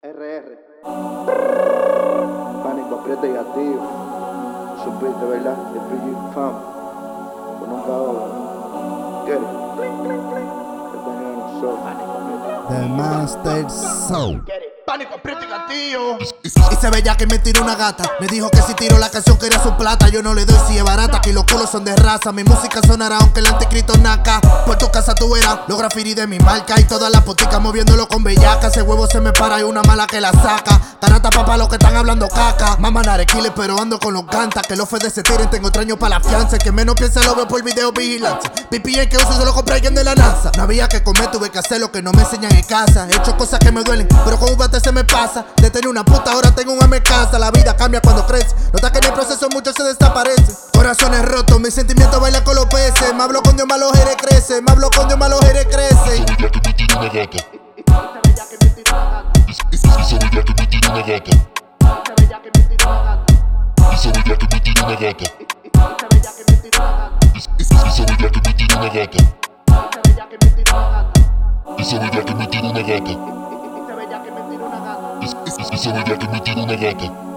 RR. Pánico, aprieta y gatillo. Supiste, ¿verdad? El PG Fam. Con un cabrón. Get it. The Master Soul. Pánico, aprieta y gatillo. Y se veía que me tiró una gata. Me dijo que si tiro la canción que era su plata. Yo no le doy si es barata, que los culos son de raza. Mi música sonará aunque el anticristo naca. Por tu casa tú verás los graffiti de mi marca. Y todas las poticas moviéndolo con bellaca. Ese huevo se me para y una mala que la saca. Tarata papá los que están hablando caca. Mamá narequiles pero ando con los gantas. Que los fedes se tiren, tengo extraño para la fianza. El que menos piensa lo veo por video vigilancia. VPN que uso se lo compré alguien de la NASA. No había que comer, tuve que hacer lo que no me enseñan en casa. He hecho cosas que me duelen, pero con un bate se me pasa. De tener una puta ahora tengo un ame casa. La vida cambia cuando crece. Nota que en el proceso mucho se desaparece. Corazones rotos, mis sentimientos bailan con los peces. Me hablo con Dios, malos eres crece. Me hablo con Dios, malos eres crece. Esa bella que me tiró una gata.